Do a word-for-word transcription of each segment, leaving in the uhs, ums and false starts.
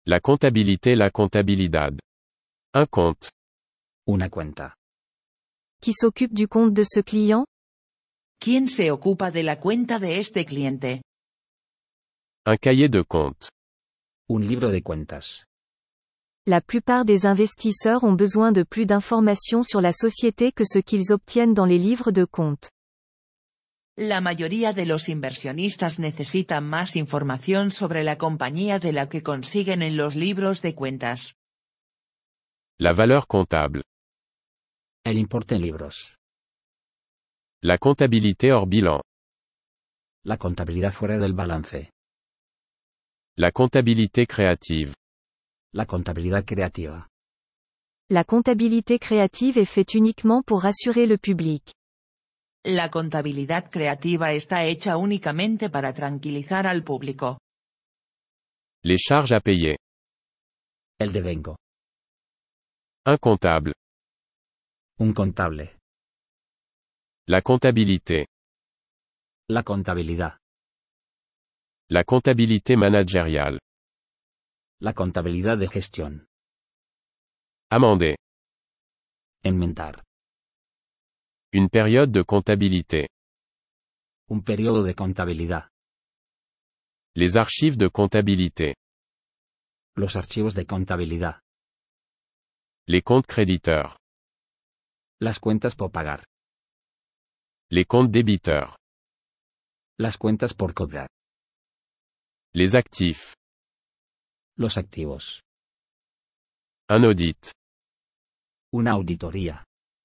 La contabilité, la contabilidad. Un compte. Una cuenta. Qui s'occupe du compte de ce client? ¿Quién se ocupa de la cuenta de este cliente? Un cahier de compte. Un libro de cuentas. La plupart des investisseurs ont besoin de plus d'informations sur la société que ce qu'ils obtiennent dans les livres de compte. La mayoría de los inversionistas necesitan más información sobre la compañía de la que consiguen en los libros de cuentas. La valeur comptable. El importe en libros. La comptabilité hors bilan. La contabilidad fuera del balance. La comptabilité créative. La contabilidad creativa. La comptabilité créative est faite uniquement pour rassurer le public. La contabilidad creativa está hecha únicamente para tranquilizar al público. Les charges à payer. El devengo. Un comptable. Un contable. La comptabilité. La contabilidad. La comptabilité managériale. La contabilidad de gestión. Amender. Enmendar. Une période de comptabilité. Un periodo de contabilidad. Les archives de comptabilité. Los archivos de contabilidad. Les comptes créditeurs. Las cuentas por pagar. Les comptes débiteurs. Las cuentas por cobrar. Les actifs. Los activos. Un audit. Una auditoría.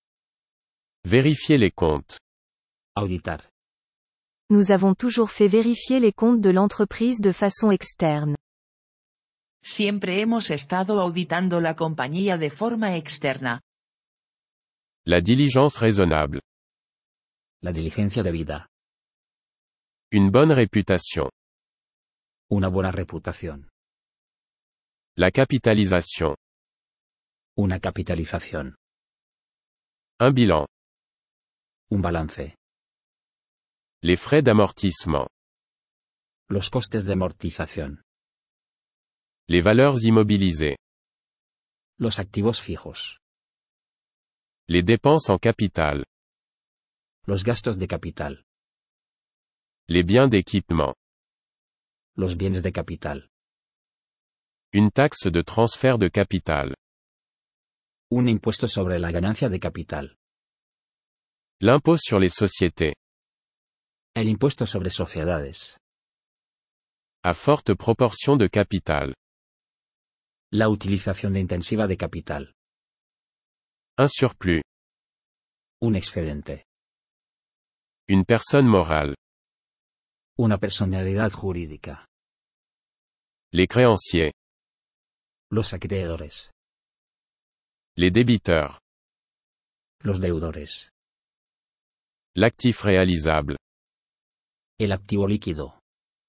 Vérifier les comptes. Auditar. Nous avons toujours fait vérifier les comptes de l'entreprise de façon externe. Siempre hemos estado auditando la compañía de forma externa. La diligence raisonnable. La diligencia debida. Une bonne réputation. Una buena reputación. La capitalisation. Una capitalización. Un bilan. Un balance. Les frais d'amortissement. Los costes de amortización. Les valeurs immobilisées. Los activos fijos. Les dépenses en capital. Los gastos de capital. Les biens d'équipement. Los bienes de capital. Une taxe de transfert de capital. Un impuesto sobre la ganancia de capital. L'impôt sur les sociétés. El impuesto sobre sociedades. À forte proportion de capital. La utilización intensiva de capital. Un surplus. Un excedente. Une personne morale. Una personalidad jurídica. Les créanciers. Los acreedores. Les débiteurs. Los deudores. L'actif réalisable. El activo líquido.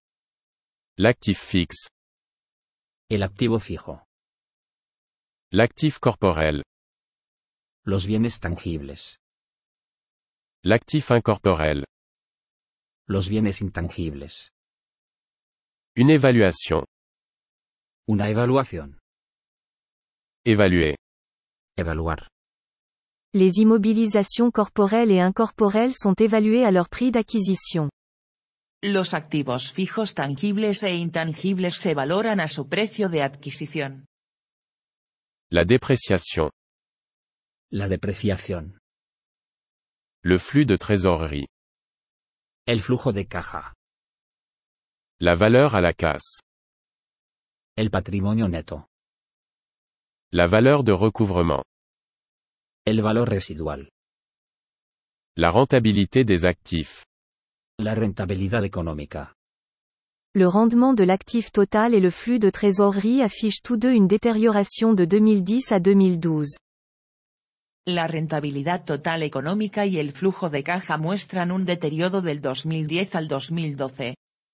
L'actif fixe. El activo fijo. L'actif corporel. Los bienes tangibles. L'actif incorporel. Los bienes intangibles. Une évaluation. Una evaluación. Évaluer. Evaluar. Les immobilisations corporelles et incorporelles sont évaluées à leur prix d'acquisition. Los activos fijos tangibles e intangibles se valoran a su precio de adquisición. La dépréciation. La depreciación. Le flux de trésorerie. El flujo de caja. La valeur à la casse. El patrimonio neto. La valeur de recouvrement. El valor residual. La rentabilité des actifs. La rentabilidad económica. Le rendement de l'actif total et le flux de trésorerie affichent tous deux une détérioration de deux mille dix à deux mille douze. La rentabilidad total económica y el flujo de caja muestran un deterioro del dos mil diez al dos mil doce.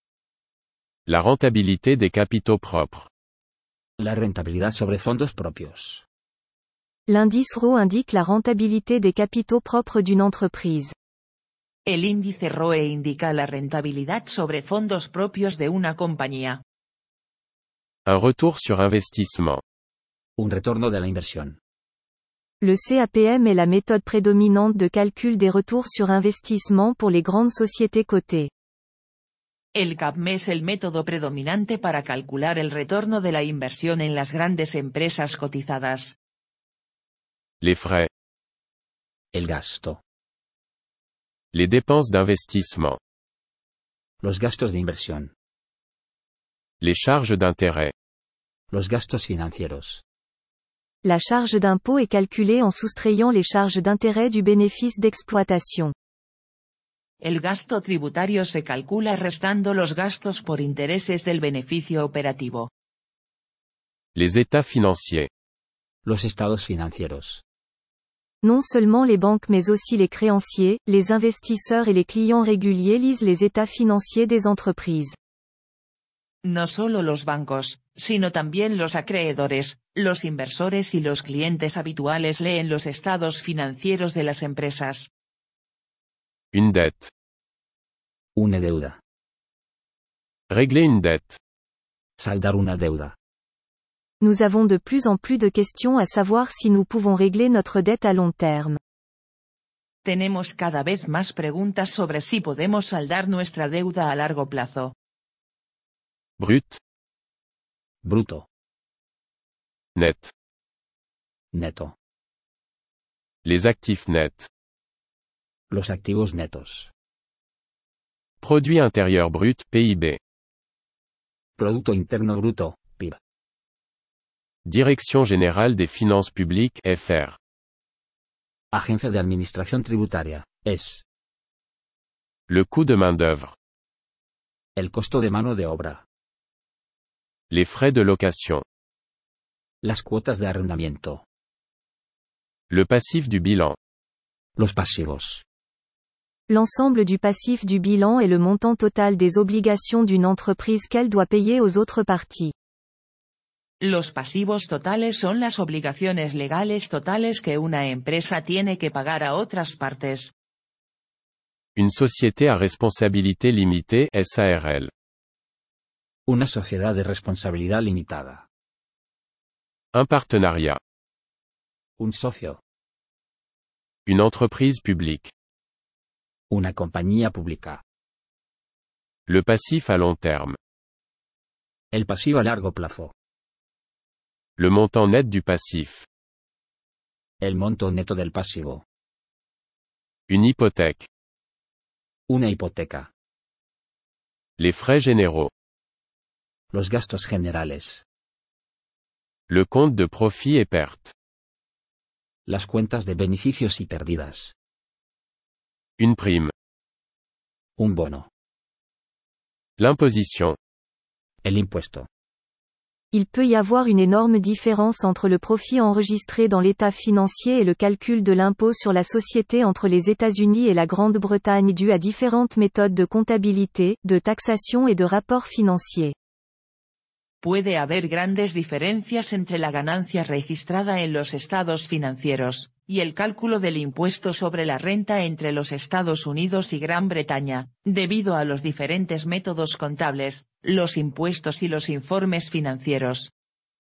La rentabilité des capitaux propres. La rentabilidad sobre fondos propios. L'indice R O E indique la rentabilité des capitaux propres d'une entreprise. El índice R O E indica la rentabilidad sobre fondos propios de una compañía. Un retour sur investissement. Un retorno de la inversión. Le C A P M est la méthode prédominante de calcul des retours sur investissement pour les grandes sociétés cotées. El C A P M es el método predominante para calcular el retorno de la inversión en las grandes empresas cotizadas. Les frais. El gasto. Les dépenses d'investissement. Los gastos de inversión. Les charges d'intérêt. Los gastos financieros. La charge d'impôt est calculée en soustrayant les charges d'intérêt du bénéfice d'exploitation. El gasto tributario se calcula restando los gastos por intereses del beneficio operativo. Les états financiers. Los estados financieros. Non seulement les banques mais aussi les créanciers, les investisseurs et les clients réguliers lisent les états financiers des entreprises. No solo los bancos, sino también los acreedores, los inversores y los clientes habituales leen los estados financieros de las empresas. Une dette. Una deuda. Régler une dette. Saldar una deuda. Nous avons de plus en plus de questions à savoir si nous pouvons régler notre dette à long terme. Tenemos cada vez más preguntas sobre si podemos saldar nuestra deuda a largo plazo. Brut. Bruto. Net. Neto. Les actifs nets. Los activos netos. Produit intérieur brut, P I B. Producto interno bruto, P I B. Direction générale des finances publiques, F R. Agencia de Administración Tributaria, E S. Le coût de main-d'œuvre. El costo de mano de obra. Les frais de location. Las cuotas de arrendamiento. Le passif du bilan. Los pasivos. L'ensemble du passif du bilan est le montant total des obligations d'une entreprise qu'elle doit payer aux autres parties. Los pasivos totales son las obligaciones legales totales que una empresa tiene que pagar a otras partes. Une société à responsabilité limitée, S A R L. Una sociedad de responsabilidad limitada. Un partenariat. Un socio. Une entreprise publique. Una compañía pública. Le passif à long terme. El pasivo a largo plazo. Le montant net du passif. El monto neto del pasivo. Une hypothèque. Una hipoteca. Les frais généraux. Los gastos generales. Le compte de profit et perte. Las cuentas de beneficios y pérdidas. Une prime. Un bono. L'imposition. El impuesto. Il peut y avoir une énorme différence entre le profit enregistré dans l'état financier et le calcul de l'impôt sur la société entre les États-Unis et la Grande-Bretagne dû à différentes méthodes de comptabilité, de taxation et de rapport financier. Puede haber grandes diferencias entre la ganancia registrada en los estados financieros, y el cálculo del impuesto sobre la renta entre los Estados Unidos y Gran Bretaña, debido a los diferentes métodos contables, los impuestos y los informes financieros.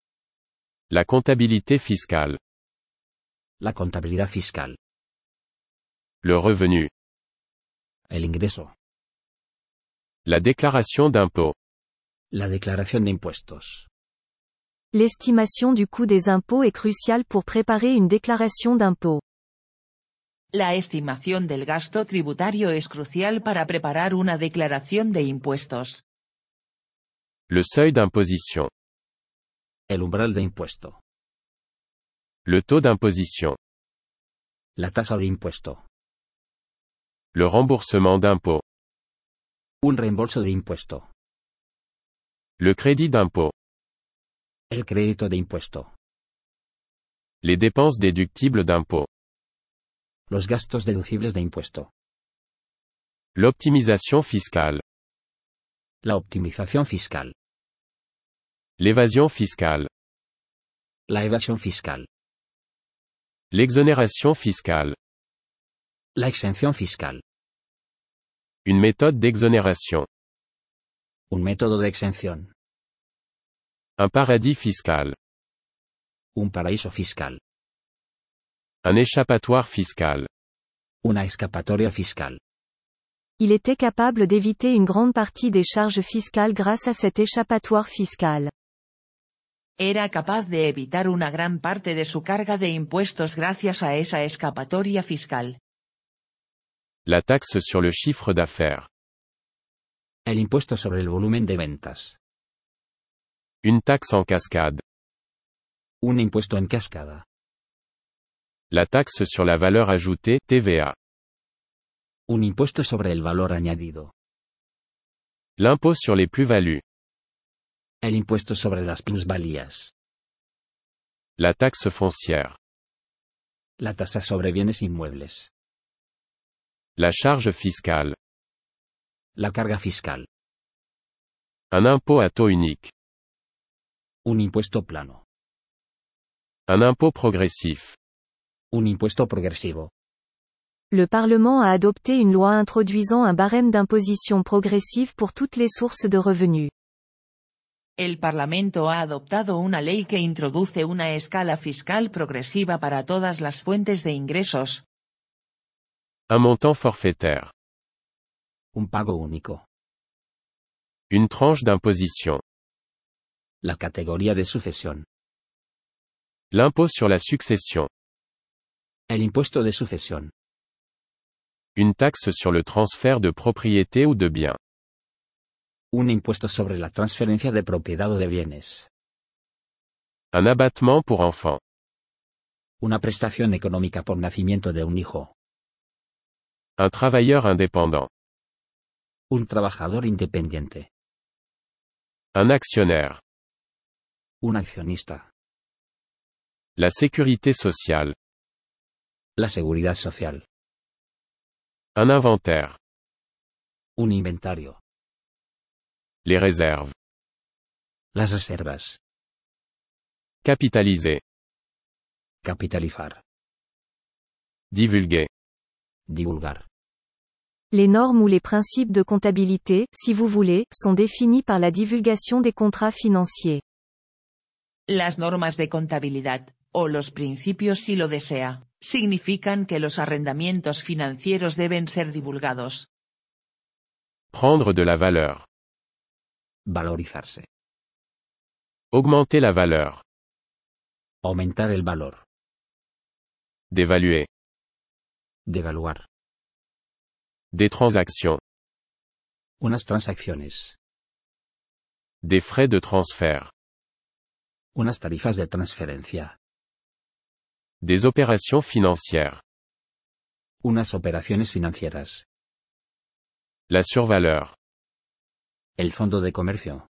La comptabilité fiscale. La contabilidad fiscal. Le revenu. El ingreso. La déclaration d'impôt. La declaración de impuestos. L'estimation du coût des impôts est cruciale pour préparer une déclaration d'impôt. La estimación del gasto tributario es crucial para preparar una declaración de impuestos. Le seuil d'imposition. El umbral de impuesto. Le taux d'imposition. La tasa de impuesto. Le remboursement d'impôt. Un reembolso de impuesto. Le crédit d'impôt. El crédito de impuesto. Les dépenses déductibles d'impôt. Los gastos deducibles de impuesto. L'optimisation fiscale. La optimización fiscal. L'évasion fiscale. La evasión fiscal. L'exonération fiscale. La exención fiscal. Une méthode d'exonération. Un método de exención. Un paradis fiscal. Un paraíso fiscal. Un échappatoire fiscal. Una escapatoria fiscal. Il était capable d'éviter une grande partie des charges fiscales grâce à cet échappatoire fiscal. Era capaz de evitar una gran parte de su carga de impuestos gracias a esa escapatoria fiscal. La taxe sur le chiffre d'affaires. El impuesto sobre el volumen de ventas. Une taxe en cascade. Un impuesto en cascada. La taxe sur la valeur ajoutée, T V A. Un impuesto sobre el valor añadido. L'impôt sur les plus-values. El impuesto sobre las plusvalías. La taxe foncière. La tasa sobre bienes inmuebles. La charge fiscale. La carga fiscal. Un impôt à taux unique. Un impuesto plano. Un impôt progressif. Un impuesto progresivo. Le Parlement a adopté une loi introduisant un barème d'imposition progressive pour toutes les sources de revenus. El Parlamento ha adoptado una ley que introduce una escala fiscal progresiva para todas las fuentes de ingresos. Un montant forfaitaire. Un pago único. Une tranche d'imposition. La categoría de sucesión. L'impôt sur la succession. El impuesto de sucesión. Une taxe sur le transfert de propriété ou de biens. Un impuesto sobre la transferencia de propiedad o de bienes. Un abattement pour enfants. Una prestación económica por nacimiento de un hijo. Un travailleur indépendant. Un trabajador independiente. Un actionnaire. Un accionista. La sécurité sociale. La seguridad social. Un inventaire. Un inventario. Les réserves. Las reservas. Capitaliser. Capitalizar. Divulguer. Divulgar. Les normes ou les principes de comptabilité, si vous voulez, sont définis par la divulgation des contrats financiers. Las normas de contabilidad, o los principios si lo desea, significan que los arrendamientos financieros deben ser divulgados. Prendre de la valeur. Valorizarse. Augmenter la valeur. Aumentar el valor. D'évaluer. Devaluar. Des transactions. Unas transacciones. Des frais de transfert. Unas tarifas de transferencia. Des opérations financières. Unas operaciones financieras. La survaleur. El fondo de comercio.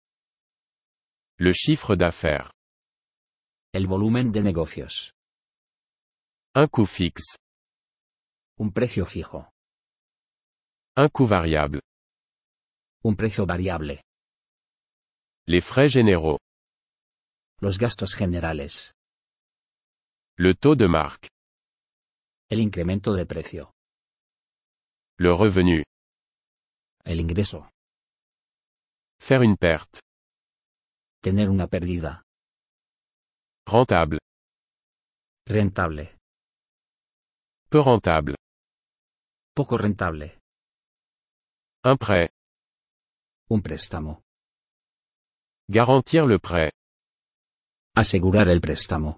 Le chiffre d'affaires. El volumen de negocios. Un coût fixe. Un precio fijo. Un coût variable. Un precio variable. Les frais généraux. Los gastos generales. Le taux de marque. El incremento de precio. Le revenu. El ingreso. Faire une perte. Tener una pérdida. Rentable. Rentable. Peu rentable. Poco rentable. Un prêt. Un préstamo. Garantir le prêt. Asegurar el préstamo.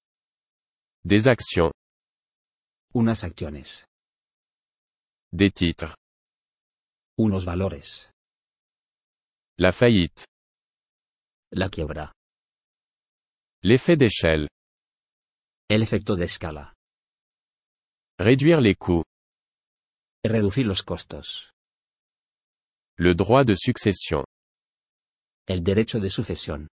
Des actions. Unas acciones. Des titres. Unos valores. La faillite. La quiebra. L'effet d'échelle. El efecto de escala. Réduire les coûts. Reducir los costos. Le droit de succession. El derecho de sucesión.